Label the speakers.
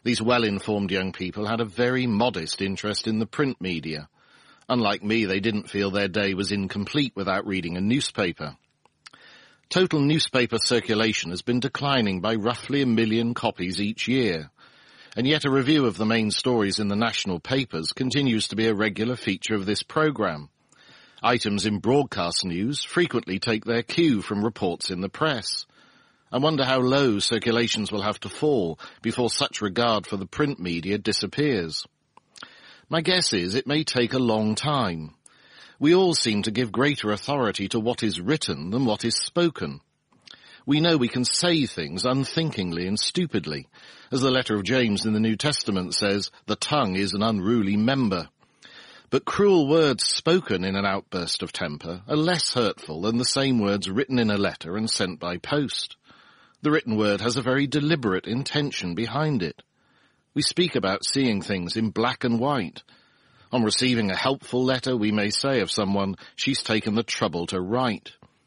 Speaker 1: These well-informed young people had a very modest interest in the print media. Unlike me, they didn't feel their day was incomplete without reading a newspaper. Total newspaper circulation has been declining by roughly 1 million copies each year, and yet a review of the main stories in the national papers continues to be a regular feature of this programme. Items in broadcast news frequently take their cue from reports in the press. I wonder how low circulations will have to fall before such regard for the print media disappears. My guess is it may take a long time. We all seem to give greater authority to what is written than what is spoken. We know we can say things unthinkingly and stupidly. As the letter of James in the New Testament says, the tongue is an unruly member. But cruel words spoken in an outburst of temper are less hurtful than the same words written in a letter and sent by post. The written word has a very deliberate intention behind it. We speak about seeing things in black and white. On receiving a helpful letter, we may say of someone, she's taken the trouble to write.